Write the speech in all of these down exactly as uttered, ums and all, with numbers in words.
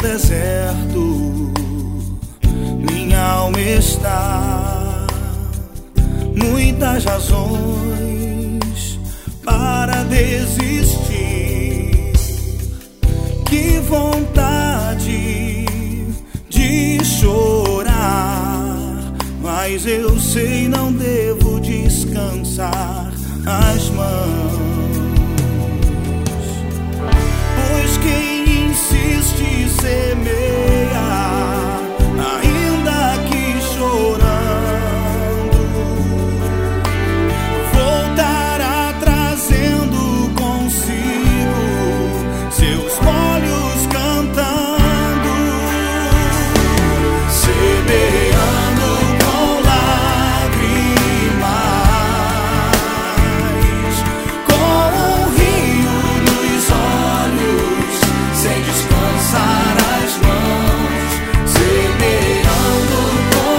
deserto, minha alma está. Muitas razões para desistir. Que vontade de chorar, mas eu sei não devo descansar as mãos. Pois quem insiste semeia, ainda que chorando, voltará trazendo consigo seus molhos cantando, semeando com lágrimas, com um rio nos olhos, sem descansar as mãos, semeando com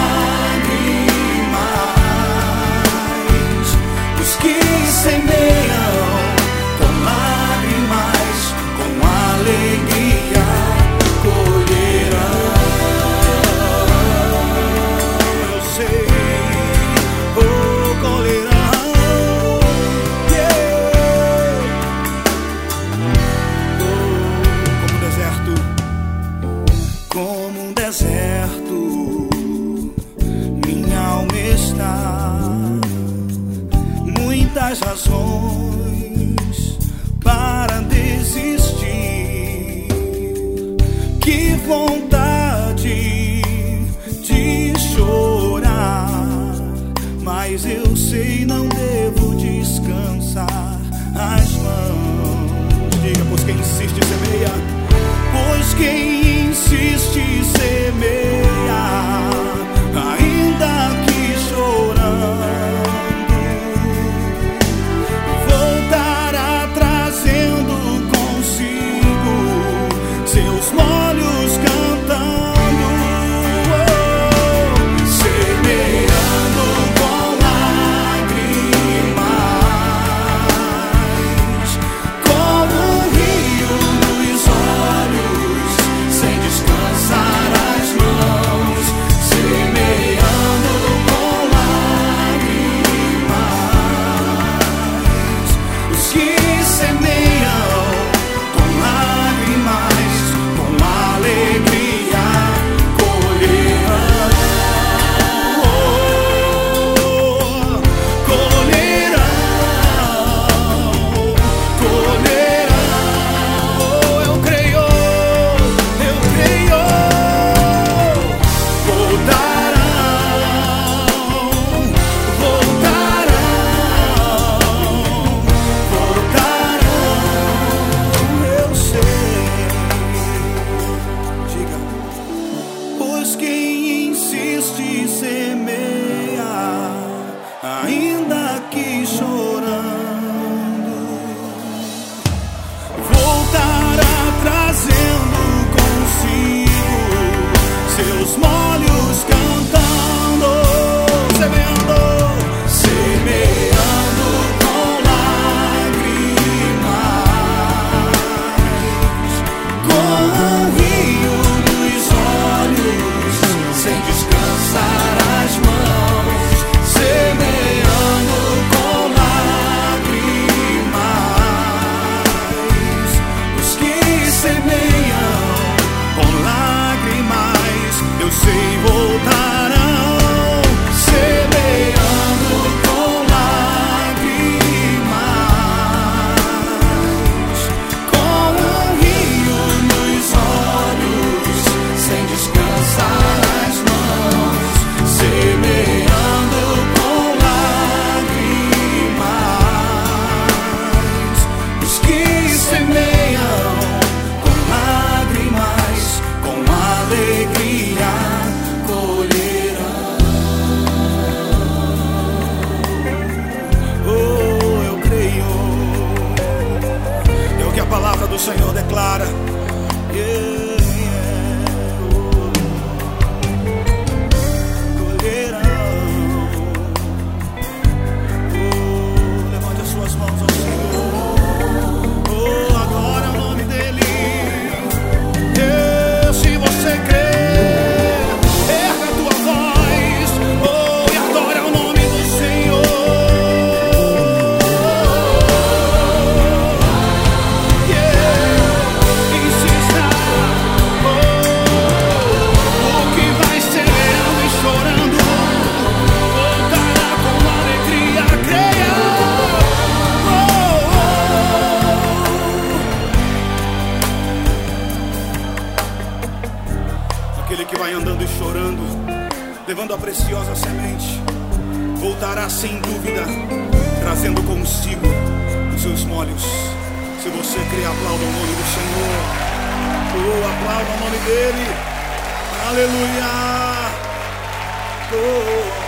lágrimas. Os que semeiam com lágrimas, com alegria colherão. Eu sei, oh, colherão. Yeah. Oh, como um deserto, como um deserto, minha alma está. Muitas razões para desistir. Que vontade de chorar, mas eu sei não devo descansar as mãos. Diga, pois quem insiste semeia, pois quem insiste semeia, ainda que chorando, voltará trazendo consigo seus molhos cantando, oh, semeando com lágrimas, como um rio nos olhos, sem descansar as mãos, semeando com lágrimas. Os que semeiam com lágrimas, com alegria colherão. Oh, colherão, colherão. Oh, eu creio, eu creio. Voltarão, voltarão, voltarão. Eu sei. Diga, pois quem insiste semeia, ainda que chorando, voltará trazendo consigo seus molhos cantando, semeando, semeando com lágrimas, com um rio nos olhos, sem descansar as mãos, semeando com lágrimas. Os que semeiam com lágrimas, eu sei voltarão, semeando com lágrimas, com um rio nos olhos, sem descansar as mãos, semeando com lágrimas. Os que semeiam com lágrimas, com alegria colherão. Oh, eu creio. É o que a palavra do Senhor declara. Yeah, yeah. Oh, colherão. Oh, levante as suas mãos ao Senhor. Oh, adora o nome dEle. Yeah. que vai andando e chorando, levando a preciosa semente, voltará sem dúvida, trazendo consigo os seus molhos. Se você crê, aplauda o nome do Senhor. Oh, aplauda o nome dele. Aleluia. Oh.